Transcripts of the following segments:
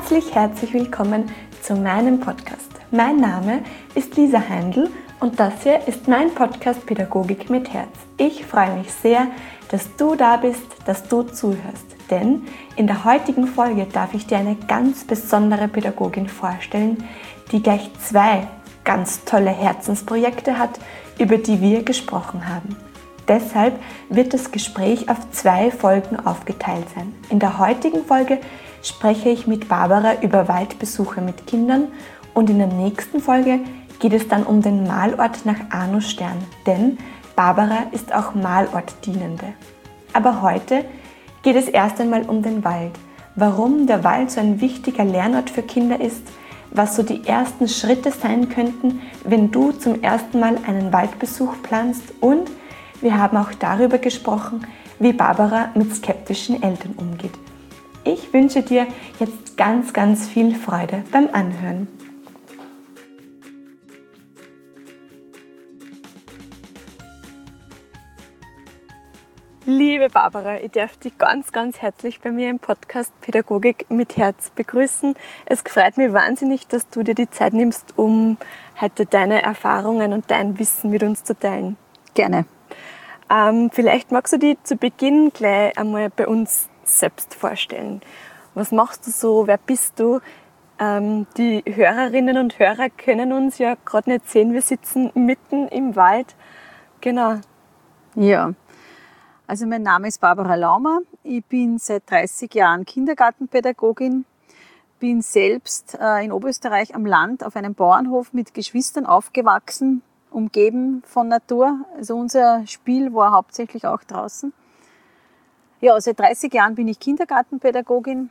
Herzlich willkommen zu meinem Podcast. Mein Name ist Lisa Heindl und das hier ist mein Podcast Pädagogik mit Herz. Ich freue mich sehr, dass du da bist, dass du zuhörst, denn in der heutigen Folge darf ich dir eine ganz besondere Pädagogin vorstellen, die gleich 2 ganz tolle Herzensprojekte hat, über die wir gesprochen haben. Deshalb wird das Gespräch auf 2 Folgen aufgeteilt sein. In der heutigen Folge spreche ich mit Barbara über Waldbesuche mit Kindern und in der nächsten Folge geht es dann um den Malort nach Arno Stern, denn Barbara ist auch Malortdienende. Aber heute geht es erst einmal um den Wald, warum der Wald so ein wichtiger Lernort für Kinder ist, was so die ersten Schritte sein könnten, wenn du zum ersten Mal einen Waldbesuch planst, und wir haben auch darüber gesprochen, wie Barbara mit skeptischen Eltern umgeht. Ich wünsche dir jetzt ganz viel Freude beim Anhören. Liebe Barbara, ich darf dich ganz herzlich bei mir im Podcast Pädagogik mit Herz begrüßen. Es freut mich wahnsinnig, dass du dir die Zeit nimmst, um heute deine Erfahrungen und dein Wissen mit uns zu teilen. Gerne. Vielleicht magst du dich zu Beginn gleich einmal bei uns selbst vorstellen. Was machst du so? Wer bist du? Die Hörerinnen und Hörer können uns ja gerade nicht sehen. Wir sitzen mitten im Wald. Genau. Ja, also mein Name ist Barbara Laumer. Ich bin seit 30 Jahren Kindergartenpädagogin. Bin selbst in Oberösterreich am Land auf einem Bauernhof mit Geschwistern aufgewachsen, umgeben von Natur. Also unser Spiel war hauptsächlich auch draußen. Ja, seit 30 Jahren bin ich Kindergartenpädagogin.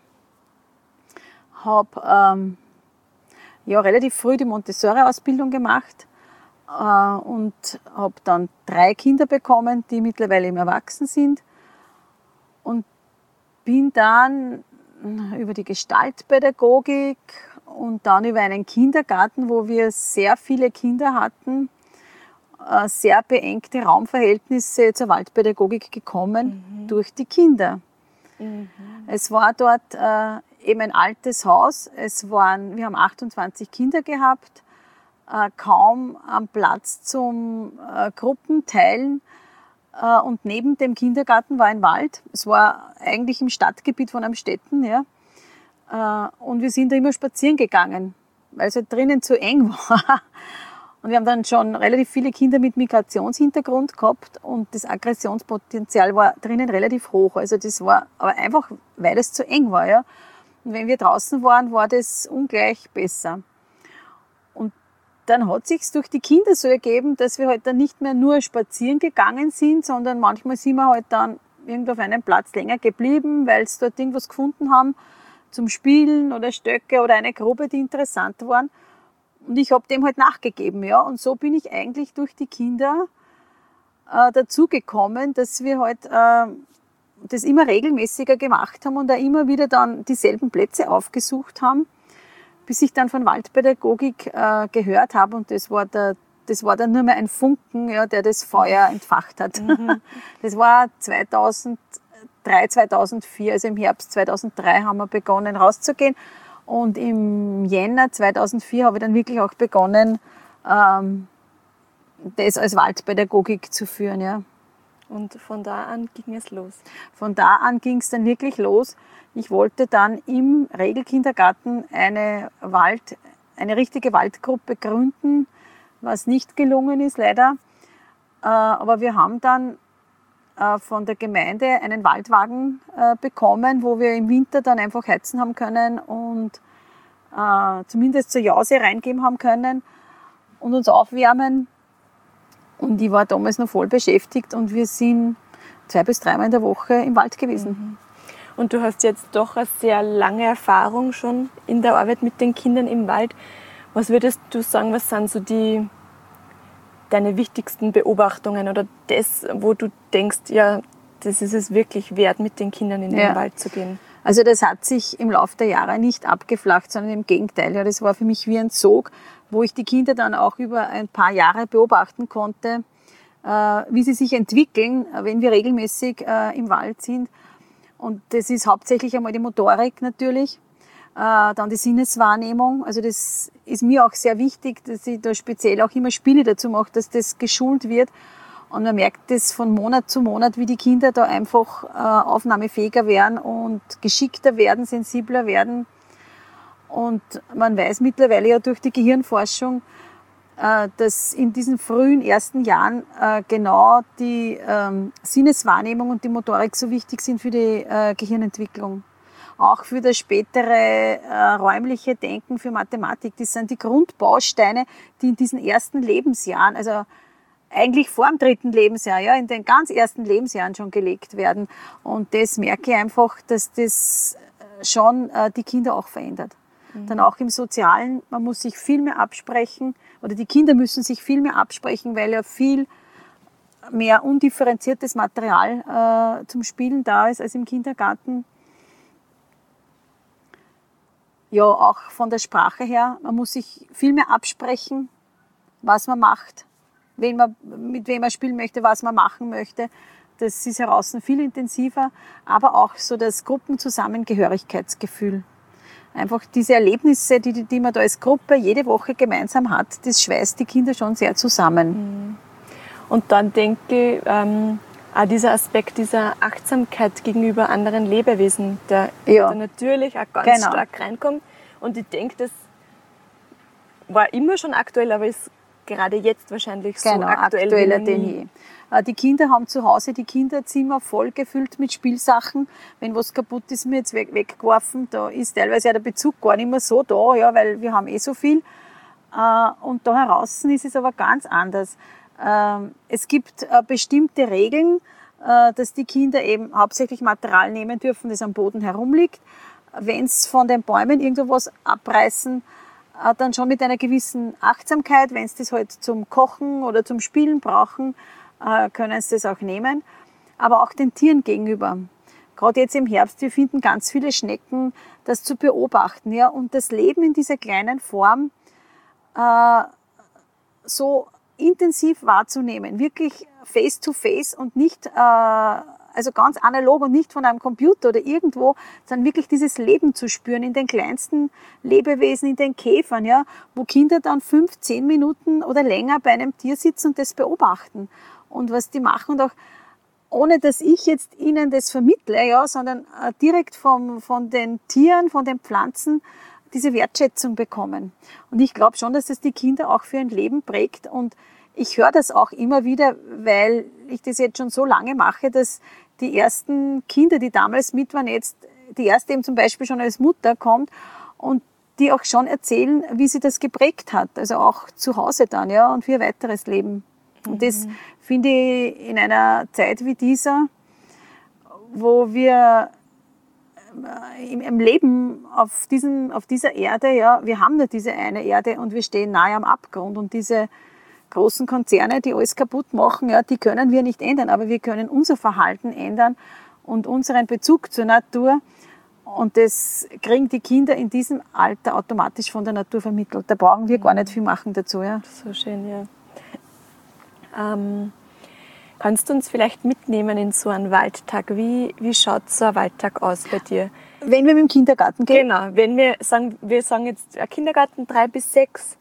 Habe relativ früh die Montessori-Ausbildung gemacht und habe dann 3 Kinder bekommen, die mittlerweile im Erwachsen sind. Und bin dann über die Gestaltpädagogik und dann über einen Kindergarten, wo wir sehr viele Kinder hatten, sehr beengte Raumverhältnisse zur Waldpädagogik gekommen durch die Kinder. Es war dort eben ein altes Haus. Wir haben 28 Kinder gehabt, kaum am Platz zum Gruppenteilen. Und neben dem Kindergarten war ein Wald. Es war eigentlich im Stadtgebiet von Amstetten. Ja. Und wir sind da immer spazieren gegangen, weil es halt drinnen zu eng war. Und wir haben dann schon relativ viele Kinder mit Migrationshintergrund gehabt und das Aggressionspotenzial war drinnen relativ hoch. Also das war aber einfach, weil es zu eng war. Ja. Und wenn wir draußen waren, war das ungleich besser. Und dann hat sich's durch die Kinder so ergeben, dass wir halt dann nicht mehr nur spazieren gegangen sind, sondern manchmal sind wir halt dann irgendwo auf einem Platz länger geblieben, weil sie dort irgendwas gefunden haben zum Spielen oder Stöcke oder eine Gruppe, die interessant waren. Und ich habe dem halt nachgegeben, ja. Und so bin ich eigentlich durch die Kinder dazu gekommen, dass wir halt das immer regelmäßiger gemacht haben und auch immer wieder dann dieselben Plätze aufgesucht haben, bis ich dann von Waldpädagogik gehört habe. Und das war dann nur mehr ein Funken, ja, der das Feuer entfacht hat. Das war 2003, 2004, also im Herbst 2003 haben wir begonnen rauszugehen. Und im Jänner 2004 habe ich dann wirklich auch begonnen, das als Waldpädagogik zu führen. Ja. Und von da an ging es los? Von da an ging es dann wirklich los. Ich wollte dann im Regelkindergarten eine richtige Waldgruppe gründen, was nicht gelungen ist, leider. Aber wir haben dann von der Gemeinde einen Waldwagen bekommen, wo wir im Winter dann einfach heizen haben können und zumindest zur Jause reingeben haben können und uns aufwärmen. Und ich war damals noch voll beschäftigt und wir sind 2 bis 3 Mal in der Woche im Wald gewesen. Und du hast jetzt doch eine sehr lange Erfahrung schon in der Arbeit mit den Kindern im Wald. Was würdest du sagen, was sind so deine wichtigsten Beobachtungen oder das, wo du denkst, ja, das ist es wirklich wert, mit den Kindern in den Wald zu gehen? Also das hat sich im Laufe der Jahre nicht abgeflacht, sondern im Gegenteil. Ja, das war für mich wie ein Sog, wo ich die Kinder dann auch über ein paar Jahre beobachten konnte, wie sie sich entwickeln, wenn wir regelmäßig im Wald sind. Und das ist hauptsächlich einmal die Motorik natürlich. Dann die Sinneswahrnehmung. Also das ist mir auch sehr wichtig, dass ich da speziell auch immer Spiele dazu mache, dass das geschult wird. Und man merkt das von Monat zu Monat, wie die Kinder da einfach aufnahmefähiger werden und geschickter werden, sensibler werden. Und man weiß mittlerweile ja durch die Gehirnforschung, dass in diesen frühen ersten Jahren genau die Sinneswahrnehmung und die Motorik so wichtig sind für die Gehirnentwicklung. Auch für das spätere räumliche Denken, für Mathematik. Das sind die Grundbausteine, die in diesen ersten Lebensjahren, also eigentlich vor dem 3. Lebensjahr, ja, in den ganz ersten Lebensjahren schon gelegt werden. Und das merke ich einfach, dass das schon die Kinder auch verändert. Dann auch im Sozialen, man muss sich viel mehr absprechen, oder die Kinder müssen sich viel mehr absprechen, weil ja viel mehr undifferenziertes Material zum Spielen da ist als im Kindergarten. Ja, auch von der Sprache her, man muss sich viel mehr absprechen, was man macht, mit wem man spielen möchte, was man machen möchte. Das ist heraus viel intensiver, aber auch so das Gruppenzusammengehörigkeitsgefühl. Einfach diese Erlebnisse, die man da als Gruppe jede Woche gemeinsam hat, das schweißt die Kinder schon sehr zusammen. Und dann denke ich, auch dieser Aspekt dieser Achtsamkeit gegenüber anderen Lebewesen, der da natürlich auch ganz stark reinkommt. Und ich denke, das war immer schon aktuell, aber ist gerade jetzt wahrscheinlich so aktueller denn je. Die Kinder haben zu Hause die Kinderzimmer voll gefüllt mit Spielsachen. Wenn was kaputt ist, mir jetzt weggeworfen. Da ist teilweise ja der Bezug gar nicht mehr so da, ja, weil wir haben so viel. Und da heraus ist es aber ganz anders. Es gibt bestimmte Regeln, dass die Kinder eben hauptsächlich Material nehmen dürfen, das am Boden herumliegt. Wenn es von den Bäumen irgendwo was abreißen, dann schon mit einer gewissen Achtsamkeit. Wenn sie das halt zum Kochen oder zum Spielen brauchen, können sie das auch nehmen. Aber auch den Tieren gegenüber. Gerade jetzt im Herbst, wir finden ganz viele Schnecken, das zu beobachten, ja, und das Leben in dieser kleinen Form so intensiv wahrzunehmen, wirklich face to face und nicht, also ganz analog und nicht von einem Computer oder irgendwo, sondern wirklich dieses Leben zu spüren in den kleinsten Lebewesen, in den Käfern, ja, wo Kinder dann 5-10 Minuten oder länger bei einem Tier sitzen und das beobachten und was die machen und auch ohne dass ich jetzt ihnen das vermittle, ja, sondern direkt von den Tieren, von den Pflanzen diese Wertschätzung bekommen. Und ich glaube schon, dass das die Kinder auch für ein Leben prägt. Und ich höre das auch immer wieder, weil ich das jetzt schon so lange mache, dass die ersten Kinder, die damals mit waren, jetzt die erste eben zum Beispiel schon als Mutter kommt und die auch schon erzählen, wie sie das geprägt hat. Also auch zu Hause dann, ja, und für ihr weiteres Leben. Und das finde ich in einer Zeit wie dieser, wo wir im Leben auf dieser Erde, ja, wir haben nur diese eine Erde und wir stehen nahe am Abgrund und diese großen Konzerne, die alles kaputt machen, ja, die können wir nicht ändern, aber wir können unser Verhalten ändern und unseren Bezug zur Natur und das kriegen die Kinder in diesem Alter automatisch von der Natur vermittelt. Da brauchen wir gar nicht viel machen dazu, ja. So schön, ja. Kannst du uns vielleicht mitnehmen in so einen Waldtag? Wie schaut so ein Waldtag aus bei dir? Wenn wir mit dem Kindergarten gehen? Genau, wenn wir sagen jetzt Kindergarten 3 bis 6.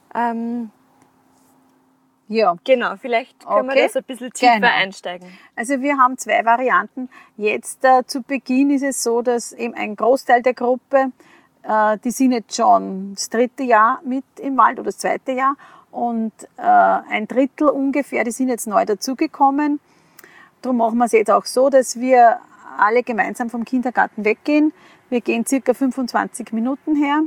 Ja. Genau, vielleicht können wir da so ein bisschen tiefer einsteigen. Also wir haben 2 Varianten. Jetzt zu Beginn ist es so, dass eben ein Großteil der Gruppe, die sind jetzt schon das 3. Jahr mit im Wald oder das 2. Jahr. Und ein Drittel ungefähr, die sind jetzt neu dazugekommen. Darum machen wir es jetzt auch so, dass wir alle gemeinsam vom Kindergarten weggehen. Wir gehen circa 25 Minuten her,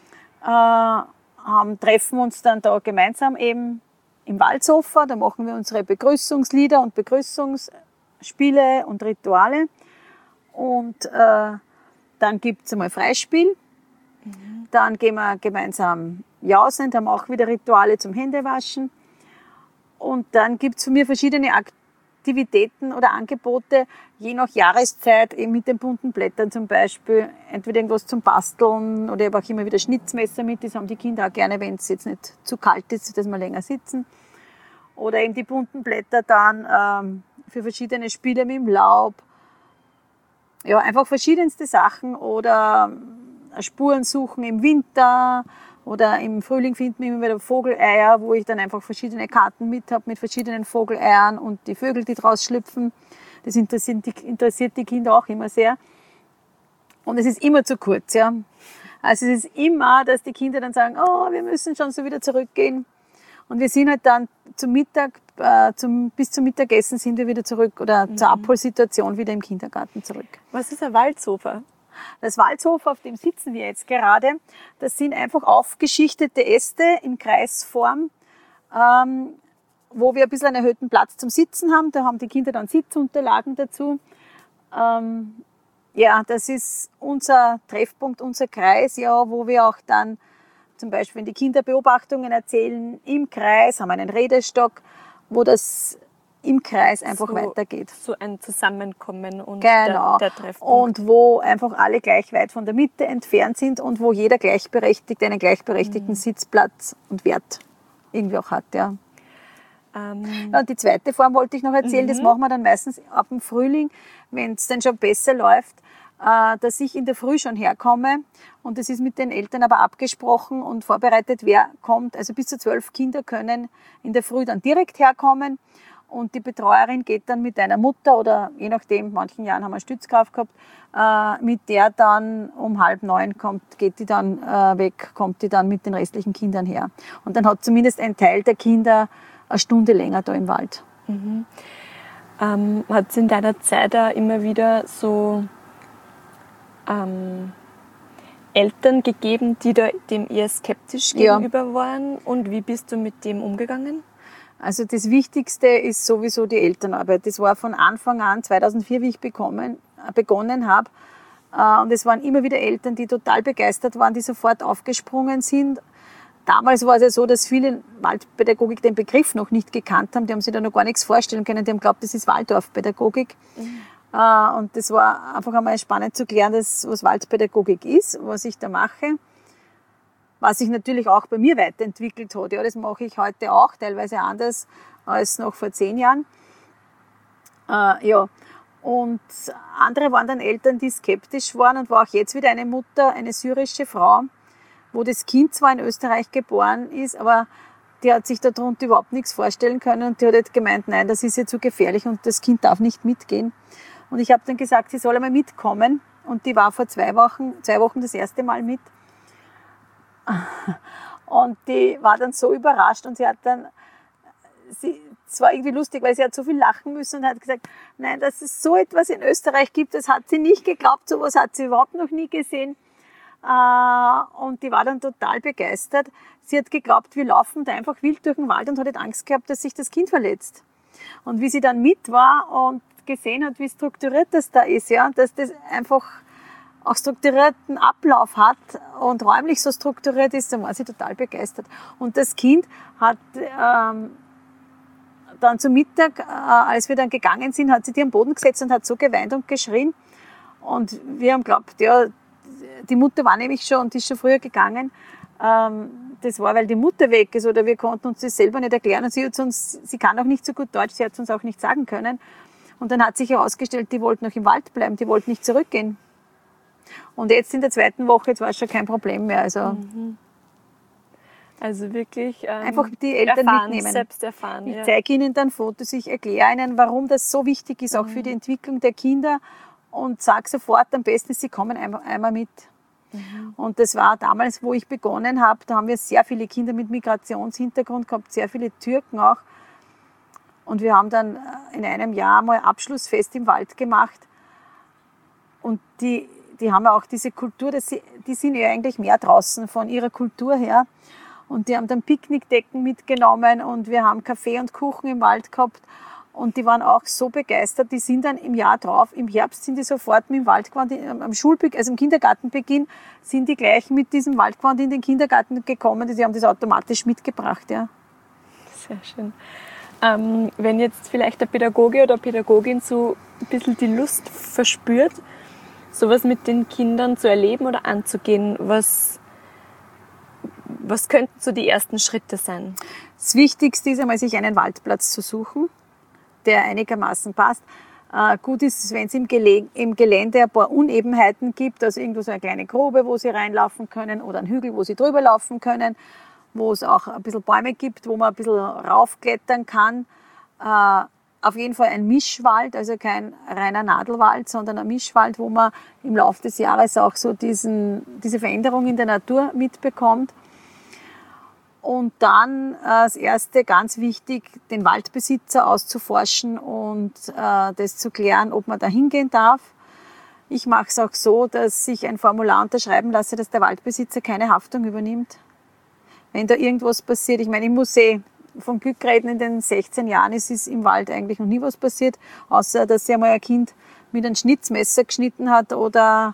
treffen uns dann da gemeinsam eben im Waldsofa. Da machen wir unsere Begrüßungslieder und Begrüßungsspiele und Rituale. Und dann gibt es einmal Freispiel. Dann gehen wir gemeinsam jausen, dann haben wir auch wieder Rituale zum Händewaschen. Und dann gibt es von mir verschiedene Aktivitäten oder Angebote, je nach Jahreszeit, eben mit den bunten Blättern zum Beispiel. Entweder irgendwas zum Basteln oder ich habe auch immer wieder Schnitzmesser mit, das haben die Kinder auch gerne, wenn es jetzt nicht zu kalt ist, dass wir länger sitzen. Oder eben die bunten Blätter dann für verschiedene Spiele mit dem Laub. Ja, einfach verschiedenste Sachen oder Spuren suchen im Winter oder im Frühling finden wir immer wieder Vogeleier, wo ich dann einfach verschiedene Karten mit habe mit verschiedenen Vogeleiern und die Vögel, die draus schlüpfen. Das interessiert die Kinder auch immer sehr. Und es ist immer zu kurz, ja. Also es ist immer, dass die Kinder dann sagen, oh, wir müssen schon so wieder zurückgehen. Und wir sind halt dann zum Mittag, bis zum Mittagessen sind wir wieder zurück oder zur Abholsituation wieder im Kindergarten zurück. Was ist ein Waldsofa? Das Waldsofa, auf dem sitzen wir jetzt gerade, das sind einfach aufgeschichtete Äste in Kreisform, wo wir ein bisschen einen erhöhten Platz zum Sitzen haben. Da haben die Kinder dann Sitzunterlagen dazu. Ja, das ist unser Treffpunkt, unser Kreis, ja, wo wir auch dann zum Beispiel, wenn die Kinder Beobachtungen erzählen, im Kreis, haben einen Redestock, wo das im Kreis einfach so weitergeht. So ein Zusammenkommen und genau. der Treffpunkt. Und wo einfach alle gleich weit von der Mitte entfernt sind und wo jeder einen gleichberechtigten Sitzplatz und Wert irgendwie auch hat, ja. Und die zweite Form wollte ich noch erzählen, das machen wir dann meistens ab dem Frühling, wenn es dann schon besser läuft, dass ich in der Früh schon herkomme und das ist mit den Eltern aber abgesprochen und vorbereitet, wer kommt. Also bis zu 12 Kinder können in der Früh dann direkt herkommen und die Betreuerin geht dann mit einer Mutter oder je nachdem, in manchen Jahren haben wir Stützkraft gehabt, mit der dann um 8:30 kommt, geht die dann weg, kommt die dann mit den restlichen Kindern her. Und dann hat zumindest ein Teil der Kinder eine Stunde länger da im Wald. Hat es in deiner Zeit da immer wieder so Eltern gegeben, die da dem eher skeptisch gegenüber waren? Und wie bist du mit dem umgegangen? Also das Wichtigste ist sowieso die Elternarbeit. Das war von Anfang an, 2004, wie ich begonnen habe. Und es waren immer wieder Eltern, die total begeistert waren, die sofort aufgesprungen sind. Damals war es ja so, dass viele Waldpädagogik den Begriff noch nicht gekannt haben. Die haben sich da noch gar nichts vorstellen können. Die haben geglaubt, das ist Waldorfpädagogik. Und das war einfach einmal spannend zu klären, was Waldpädagogik ist, was ich da mache. Was sich natürlich auch bei mir weiterentwickelt hat. Ja, das mache ich heute auch, teilweise anders als noch vor 10 Jahren. Ja. Und andere waren dann Eltern, die skeptisch waren und war auch jetzt wieder eine Mutter, eine syrische Frau, wo das Kind zwar in Österreich geboren ist, aber die hat sich darunter überhaupt nichts vorstellen können und die hat halt gemeint, nein, das ist ihr zu gefährlich und das Kind darf nicht mitgehen. Und ich habe dann gesagt, sie soll einmal mitkommen und die war vor 2 Wochen das erste Mal mit. Und die war dann so überrascht und es war irgendwie lustig, weil sie hat so viel lachen müssen und hat gesagt, nein, dass es so etwas in Österreich gibt, das hat sie nicht geglaubt, sowas hat sie überhaupt noch nie gesehen. Und die war dann total begeistert. Sie hat geglaubt, wir laufen da einfach wild durch den Wald und hat halt Angst gehabt, dass sich das Kind verletzt. Und wie sie dann mit war und gesehen hat, wie strukturiert das da ist, ja, dass das einfach auch strukturierten Ablauf hat und räumlich so strukturiert ist, dann war sie total begeistert. Und das Kind hat dann zum Mittag, als wir dann gegangen sind, hat sie die am Boden gesetzt und hat so geweint und geschrien. Und wir haben geglaubt, ja, die Mutter war nämlich schon und ist schon früher gegangen. Das war, weil die Mutter weg ist oder wir konnten uns das selber nicht erklären. Und sie kann auch nicht so gut Deutsch, sie hat es uns auch nicht sagen können. Und dann hat sich herausgestellt, die wollten noch im Wald bleiben, die wollten nicht zurückgehen. Und jetzt in der 2. Woche, jetzt war es schon kein Problem mehr. Also wirklich einfach die Eltern mitnehmen. Selbst erfahren. Ich zeige ihnen dann Fotos, ich erkläre ihnen, warum das so wichtig ist, auch für die Entwicklung der Kinder. Und sage sofort, am besten, sie kommen einmal mit. Und das war damals, wo ich begonnen habe, da haben wir sehr viele Kinder mit Migrationshintergrund gehabt, sehr viele Türken auch. Und wir haben dann in einem Jahr mal Abschlussfest im Wald gemacht. Und die haben ja auch diese Kultur, die sind ja eigentlich mehr draußen von ihrer Kultur her. Und die haben dann Picknickdecken mitgenommen und wir haben Kaffee und Kuchen im Wald gehabt. Und die waren auch so begeistert, die sind dann im Jahr drauf, im Herbst sind die sofort mit dem Wald gewandt, also im Kindergartenbeginn sind die gleich mit diesem Waldgewand in den Kindergarten gekommen, die haben das automatisch mitgebracht, ja. Sehr schön. Wenn jetzt vielleicht der Pädagoge oder Pädagogin so ein bisschen die Lust verspürt, sowas mit den Kindern zu erleben oder anzugehen, was könnten so die ersten Schritte sein? Das Wichtigste ist einmal, sich einen Waldplatz zu suchen, der einigermaßen passt. Gut ist es, wenn es im Gelände ein paar Unebenheiten gibt, also irgendwo so eine kleine Grube, wo sie reinlaufen können oder einen Hügel, wo sie drüber laufen können, wo es auch ein bisschen Bäume gibt, wo man ein bisschen raufklettern kann. Auf jeden Fall ein Mischwald, also kein reiner Nadelwald, sondern ein Mischwald, wo man im Laufe des Jahres auch so diese Veränderung in der Natur mitbekommt. Und dann das Erste, ganz wichtig, den Waldbesitzer auszuforschen und das zu klären, ob man da hingehen darf. Ich mache es auch so, dass ich ein Formular unterschreiben lasse, dass der Waldbesitzer keine Haftung übernimmt. Wenn da irgendwas passiert, ich meine, ich muss von Glück reden, in den 16 Jahren ist im Wald eigentlich noch nie was passiert, außer dass sich einmal ein Kind mit einem Schnitzmesser geschnitten hat oder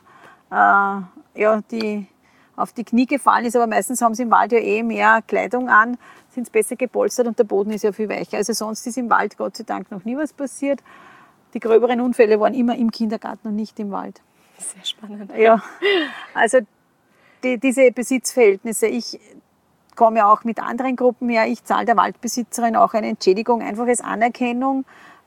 auf die Knie gefallen ist, aber meistens haben sie im Wald ja mehr Kleidung an, sind besser gepolstert und der Boden ist ja viel weicher. Also sonst ist im Wald Gott sei Dank noch nie was passiert. Die gröberen Unfälle waren immer im Kindergarten und nicht im Wald. Sehr spannend. Ja, also diese Besitzverhältnisse, ich komme ja auch mit anderen Gruppen her, ich zahle der Waldbesitzerin auch eine Entschädigung, einfach als Anerkennung,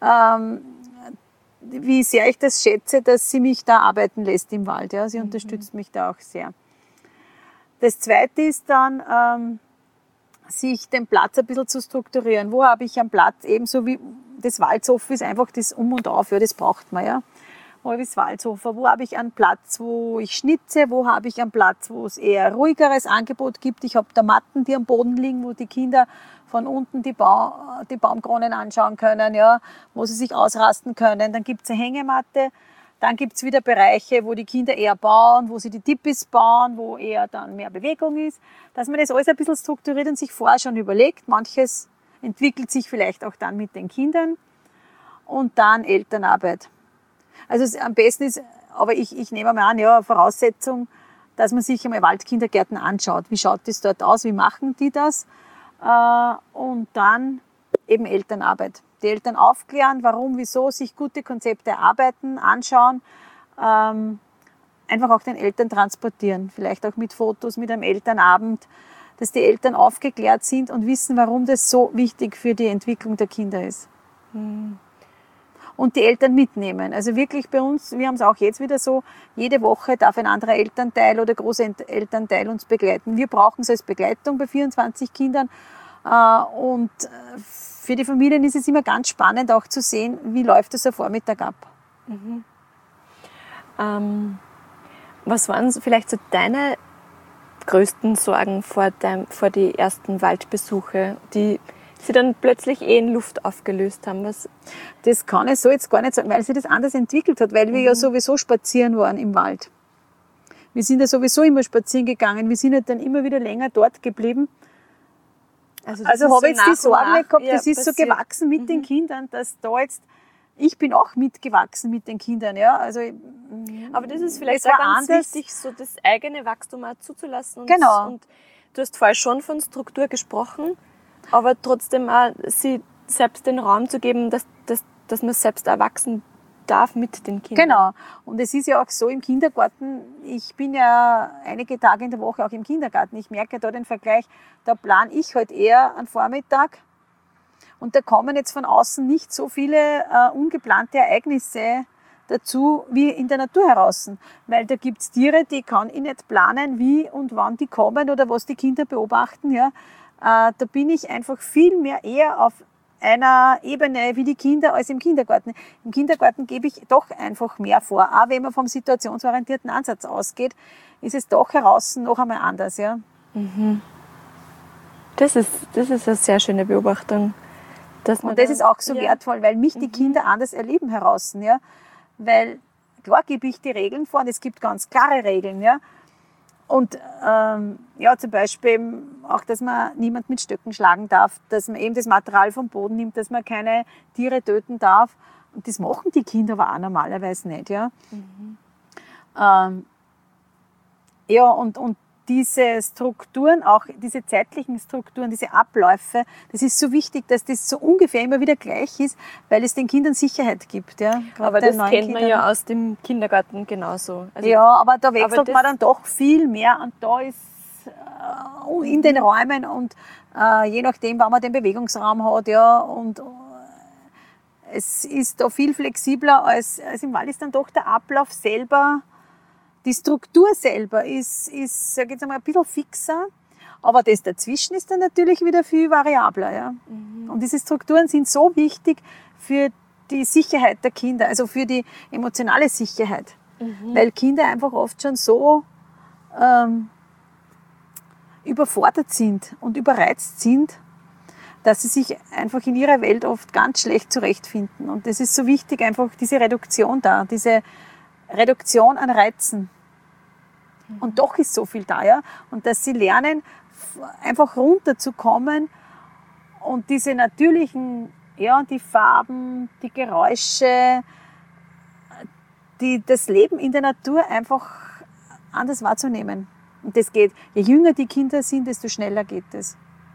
wie sehr ich das schätze, dass sie mich da arbeiten lässt im Wald. Ja, sie unterstützt mich da auch sehr. Das Zweite ist dann, sich den Platz ein bisschen zu strukturieren. Wo habe ich einen Platz, ebenso wie das Waldsofa ist einfach das Um und Auf, ja, das braucht man, ja. Wo habe ich das Waldsofa? Wo habe ich einen Platz, wo ich schnitze? Wo habe ich einen Platz, wo es eher ruhigeres Angebot gibt? Ich habe da Matten, die am Boden liegen, wo die Kinder von unten die Baumkronen anschauen können, ja, wo sie sich ausrasten können. Dann gibt es eine Hängematte. Dann gibt es wieder Bereiche, wo die Kinder eher bauen, wo sie die Tippis bauen, wo eher dann mehr Bewegung ist. Dass man das alles ein bisschen strukturiert und sich vorher schon überlegt. Manches entwickelt sich vielleicht auch dann mit den Kindern. Und dann Elternarbeit. Also am besten ist, aber ich nehme mal an, ja, Voraussetzung, dass man sich einmal Waldkindergärten anschaut. Wie schaut das dort aus? Wie machen die das? Und dann eben Elternarbeit. Die Eltern aufklären, warum, wieso, sich gute Konzepte erarbeiten, anschauen, einfach auch den Eltern transportieren, vielleicht auch mit Fotos, mit einem Elternabend, dass die Eltern aufgeklärt sind und wissen, warum das so wichtig für die Entwicklung der Kinder ist. Und die Eltern mitnehmen. Also wirklich bei uns, wir haben es auch jetzt wieder so, jede Woche darf ein anderer Elternteil oder Großelternteil uns begleiten. Wir brauchen es als Begleitung bei 24 Kindern und für die Familien ist es immer ganz spannend, auch zu sehen, wie läuft es am Vormittag ab. Was waren vielleicht so deine größten Sorgen vor die ersten Waldbesuche, die sie dann plötzlich in Luft aufgelöst haben? Das kann ich so jetzt gar nicht sagen, weil sich das anders entwickelt hat, weil wir ja sowieso spazieren waren im Wald. Wir sind ja sowieso immer spazieren gegangen, wir sind ja dann immer wieder länger dort geblieben. Also habe ich jetzt die Sorgen nicht gehabt, das ist so gewachsen mit den Kindern, dass da jetzt, ich bin auch mitgewachsen mit den Kindern, ja. Also, aber das ist vielleicht auch ganz wichtig, so das eigene Wachstum auch zuzulassen. Genau. Und du hast vorher schon von Struktur gesprochen, aber trotzdem auch sie selbst den Raum zu geben, dass man selbst erwachsen darf mit den Kindern. Genau. Und es ist ja auch so im Kindergarten, ich bin ja einige Tage in der Woche auch im Kindergarten. Ich merke ja da den Vergleich, da plane ich halt eher einen Vormittag und da kommen jetzt von außen nicht so viele ungeplante Ereignisse dazu wie in der Natur heraus. Weil da gibt's Tiere, die kann ich nicht planen, wie und wann die kommen oder was die Kinder beobachten. Ja. Da bin ich einfach viel mehr eher auf einer Ebene wie die Kinder als im Kindergarten. Im Kindergarten gebe ich doch einfach mehr vor. Auch wenn man vom situationsorientierten Ansatz ausgeht, ist es doch heraus noch einmal anders. Ja. Das ist eine sehr schöne Beobachtung. Und das ist auch so wertvoll, weil mich die Kinder anders erleben heraus. Ja. Weil klar gebe ich die Regeln vor und es gibt ganz klare Regeln. Ja. Und zum Beispiel auch, dass man niemand mit Stöcken schlagen darf, dass man eben das Material vom Boden nimmt, dass man keine Tiere töten darf. Und das machen die Kinder aber auch normalerweise nicht. Ja, und diese Strukturen, auch diese zeitlichen Strukturen, diese Abläufe, das ist so wichtig, dass das so ungefähr immer wieder gleich ist, weil es den Kindern Sicherheit gibt. Ja? Aber das kennt man ja aus dem Kindergarten genauso. Also, ja, aber da wechselt man dann doch viel mehr und da ist in den Räumen und je nachdem, wann man den Bewegungsraum hat, ja, und es ist da viel flexibler als im Wald ist dann doch der Ablauf selber, die Struktur selber ist sag ich jetzt einmal, ein bisschen fixer, aber das dazwischen ist dann natürlich wieder viel variabler. Ja? Und diese Strukturen sind so wichtig für die Sicherheit der Kinder, also für die emotionale Sicherheit, weil Kinder einfach oft schon so überfordert sind und überreizt sind, dass sie sich einfach in ihrer Welt oft ganz schlecht zurechtfinden. Und das ist so wichtig, einfach diese Reduktion da, diese Reduktion an Reizen. Und doch ist so viel da, ja. Und dass sie lernen, einfach runterzukommen und diese natürlichen, ja, die Farben, die Geräusche, das Leben in der Natur einfach anders wahrzunehmen. Und das geht, je jünger die Kinder sind, desto schneller geht es.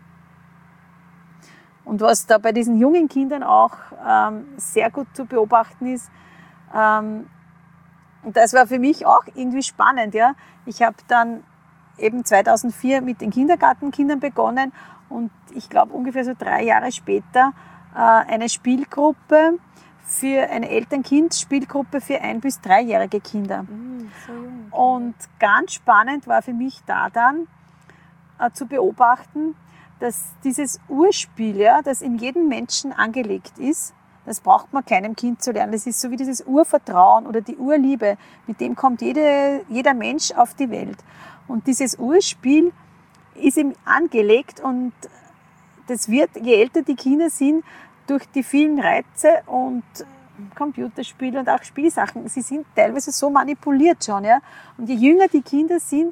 Und was da bei diesen jungen Kindern auch sehr gut zu beobachten ist, und das war für mich auch irgendwie spannend, ja. Ich habe dann eben 2004 mit den Kindergartenkindern begonnen und ich glaube ungefähr so 3 Jahre später eine Spielgruppe für eine Eltern-Kind-Spielgruppe für 1- bis 3-jährige Kinder. So jung. Und ganz spannend war für mich da dann zu beobachten, dass dieses Urspiel, ja, das in jedem Menschen angelegt ist, das braucht man keinem Kind zu lernen. Das ist so wie dieses Urvertrauen oder die Urliebe. Mit dem kommt jeder Mensch auf die Welt. Und dieses Urspiel ist ihm angelegt und das wird, je älter die Kinder sind, durch die vielen Reize und Computerspiele und auch Spielsachen, sie sind teilweise so manipuliert schon. Ja? Und je jünger die Kinder sind,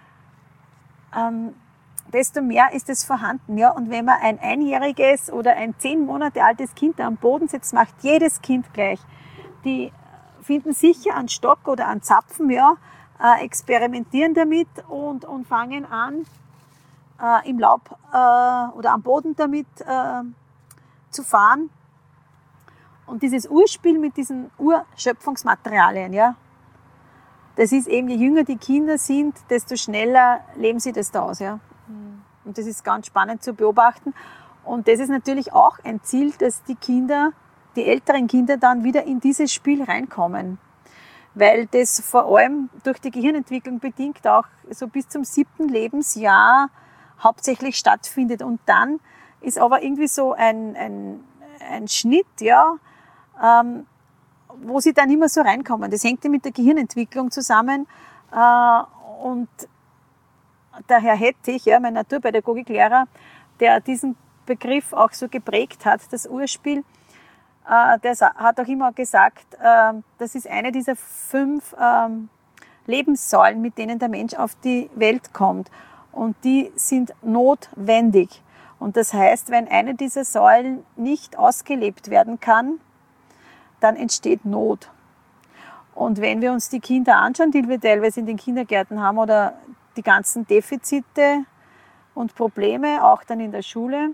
desto mehr ist es vorhanden. Ja? Und wenn man ein 1-jähriges oder ein 10 Monate altes Kind am Boden setzt, macht jedes Kind gleich. Die finden sicher einen Stock oder einen Zapfen, ja, experimentieren damit und fangen an, im Laub oder am Boden damit zu fahren. Und dieses Urspiel mit diesen Urschöpfungsmaterialien, ja, das ist eben, je jünger die Kinder sind, desto schneller leben sie das da aus. Ja. Und das ist ganz spannend zu beobachten. Und das ist natürlich auch ein Ziel, dass die Kinder, die älteren Kinder dann wieder in dieses Spiel reinkommen. Weil das vor allem durch die Gehirnentwicklung bedingt auch so bis zum 7. Lebensjahr hauptsächlich stattfindet. Und dann ist aber irgendwie so ein Schnitt, ja, wo sie dann immer so reinkommen. Das hängt ja mit der Gehirnentwicklung zusammen. Und der Herr Hettich, ja, mein Naturpädagogiklehrer, der diesen Begriff auch so geprägt hat, das Urspiel, der hat auch immer gesagt, das ist eine dieser 5 Lebenssäulen, mit denen der Mensch auf die Welt kommt. Und die sind notwendig. Und das heißt, wenn eine dieser Säulen nicht ausgelebt werden kann, dann entsteht Not. Und wenn wir uns die Kinder anschauen, die wir teilweise in den Kindergärten haben oder die ganzen Defizite und Probleme, auch dann in der Schule,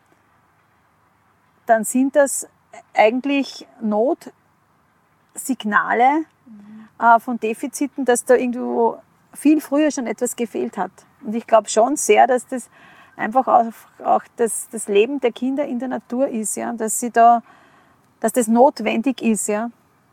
dann sind das eigentlich Notsignale von Defiziten, dass da irgendwo viel früher schon etwas gefehlt hat. Und ich glaube schon sehr, dass das einfach auch das Leben der Kinder in der Natur ist, ja, dass das notwendig ist, ja.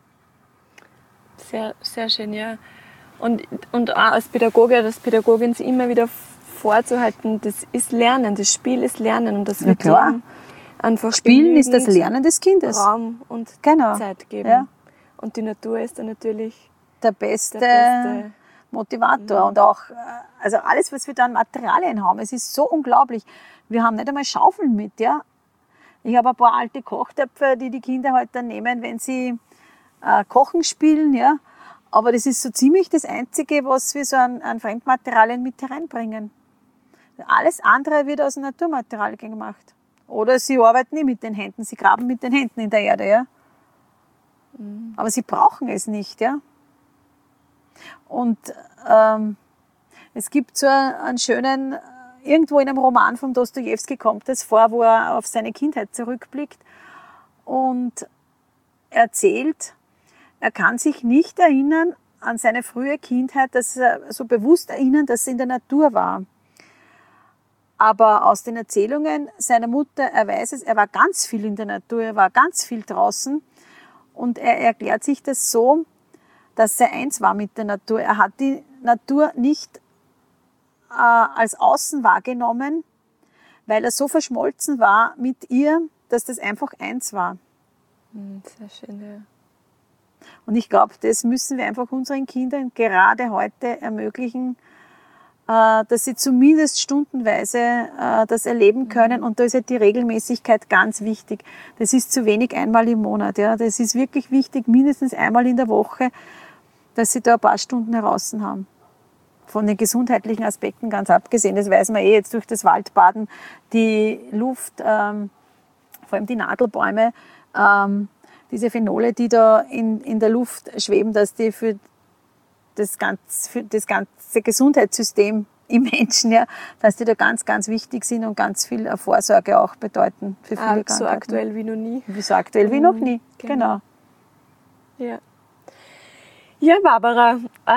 Sehr, sehr schön, ja. Und auch als Pädagoge oder als Pädagogin sich immer wieder vorzuhalten, das ist Lernen, das Spiel ist Lernen und das wird einfach Spielen ist das Lernen des Kindes. Raum und Zeit geben. Ja. Und die Natur ist dann natürlich der beste Motivator. Und auch, also alles, was wir da an Materialien haben, es ist so unglaublich. Wir haben nicht einmal Schaufeln mit, ja. Ich habe ein paar alte Kochtöpfe, die Kinder halt dann nehmen, wenn sie Kochen spielen, ja. Aber das ist so ziemlich das Einzige, was wir so an Fremdmaterialien mit hereinbringen. Alles andere wird aus Naturmaterial gemacht. Oder sie arbeiten nicht mit den Händen, sie graben mit den Händen in der Erde, ja. Aber sie brauchen es nicht, ja. Und es gibt so einen schönen, irgendwo in einem Roman von Dostojewski kommt das vor, wo er auf seine Kindheit zurückblickt und erzählt, er kann sich nicht erinnern an seine frühe Kindheit, dass er so bewusst erinnern, dass er in der Natur war. Aber aus den Erzählungen seiner Mutter, er weiß es, er war ganz viel in der Natur, er war ganz viel draußen. Und er erklärt sich das so, dass er eins war mit der Natur. Er hat die Natur nicht als außen wahrgenommen, weil er so verschmolzen war mit ihr, dass das einfach eins war. Sehr schön, ja. Und ich glaube, das müssen wir einfach unseren Kindern gerade heute ermöglichen, dass sie zumindest stundenweise das erleben können. Und da ist ja die Regelmäßigkeit ganz wichtig. Das ist zu wenig einmal im Monat. Ja. Das ist wirklich wichtig, mindestens einmal in der Woche, dass sie da ein paar Stunden heraus haben. Von den gesundheitlichen Aspekten ganz abgesehen. Das weiß man jetzt durch das Waldbaden. Die Luft, vor allem die Nadelbäume, diese Phenole, die da in der Luft schweben, dass die für das ganze Gesundheitssystem im Menschen, ja, dass die da ganz, ganz wichtig sind und ganz viel Vorsorge auch bedeuten für viele Krankheiten. So aktuell wie noch nie. So aktuell wie noch nie, genau. Ja, ja, Barbara,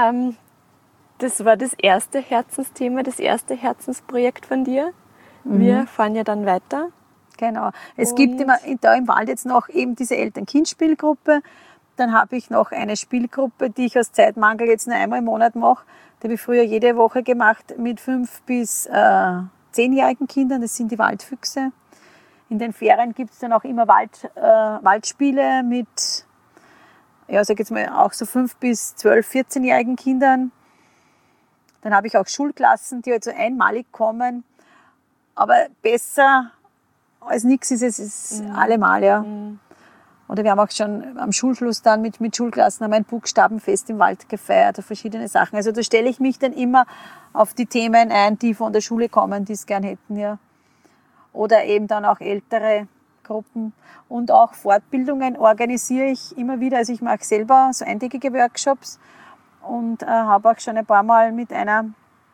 das war das erste Herzensthema, das erste Herzensprojekt von dir. Wir fahren ja dann weiter. Genau. Es gibt immer da im Wald jetzt noch eben diese Eltern-Kind-Spielgruppe. Dann habe ich noch eine Spielgruppe, die ich aus Zeitmangel jetzt nur einmal im Monat mache. Die habe ich früher jede Woche gemacht mit 5- bis 10-jährigen Kindern. Das sind die Waldfüchse. In den Ferien gibt es dann auch immer Waldspiele mit, ja, sag jetzt mal, auch so 5- bis 12-, 14-jährigen Kindern. Dann habe ich auch Schulklassen, die halt so einmalig kommen. Aber besser als nichts ist es allemal, ja. Oder wir haben auch schon am Schulschluss dann mit Schulklassen haben ein Buchstabenfest im Wald gefeiert, verschiedene Sachen. Also da stelle ich mich dann immer auf die Themen ein, die von der Schule kommen, die es gern hätten, ja. Oder eben dann auch ältere Gruppen. Und auch Fortbildungen organisiere ich immer wieder. Also ich mache selber so eintägige Workshops und habe auch schon ein paar Mal mit einer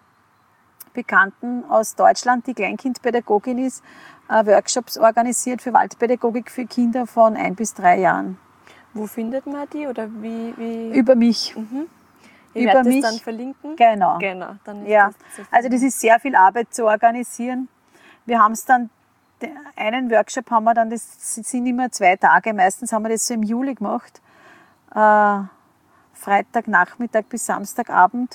Bekannten aus Deutschland, die Kleinkindpädagogin ist, Workshops organisiert für Waldpädagogik für Kinder von 1 bis 3 Jahren. Wo findet man die oder wie? Über mich. Ich werde das dann verlinken. Genau. Dann ist ja. das Also das ist sehr viel Arbeit zu organisieren. Wir haben es dann, einen Workshop haben wir dann, das sind immer 2 Tage, meistens haben wir das so im Juli gemacht. Freitagnachmittag bis Samstagabend.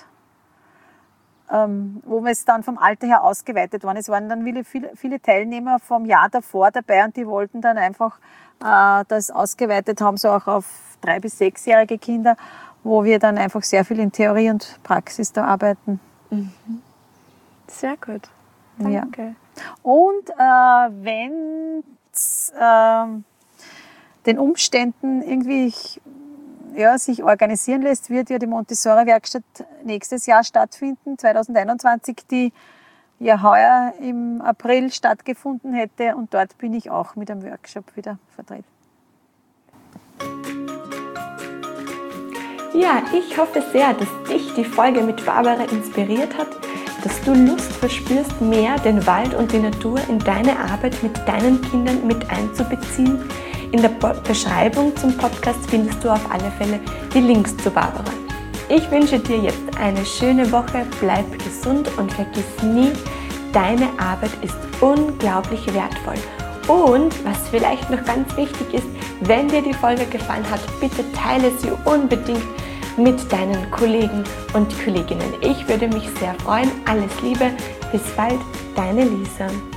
Wo wir es dann vom Alter her ausgeweitet waren. Es waren dann viele Teilnehmer vom Jahr davor dabei und die wollten dann einfach das ausgeweitet haben, so auch auf 3- bis 6-jährige Kinder, wo wir dann einfach sehr viel in Theorie und Praxis da arbeiten. Sehr gut. Danke. Ja. Und wenn es den Umständen irgendwie sich organisieren lässt, wird ja die Montessori-Werkstatt nächstes Jahr stattfinden, 2021, die ja heuer im April stattgefunden hätte. Und dort bin ich auch mit einem Workshop wieder vertreten. Ja, ich hoffe sehr, dass dich die Folge mit Barbara inspiriert hat, dass du Lust verspürst, mehr den Wald und die Natur in deine Arbeit mit deinen Kindern mit einzubeziehen. In der Beschreibung zum Podcast findest du auf alle Fälle die Links zu Barbara. Ich wünsche dir jetzt eine schöne Woche, bleib gesund und vergiss nie, deine Arbeit ist unglaublich wertvoll. Und was vielleicht noch ganz wichtig ist, wenn dir die Folge gefallen hat, bitte teile sie unbedingt mit deinen Kollegen und Kolleginnen. Ich würde mich sehr freuen. Alles Liebe, bis bald, deine Lisa.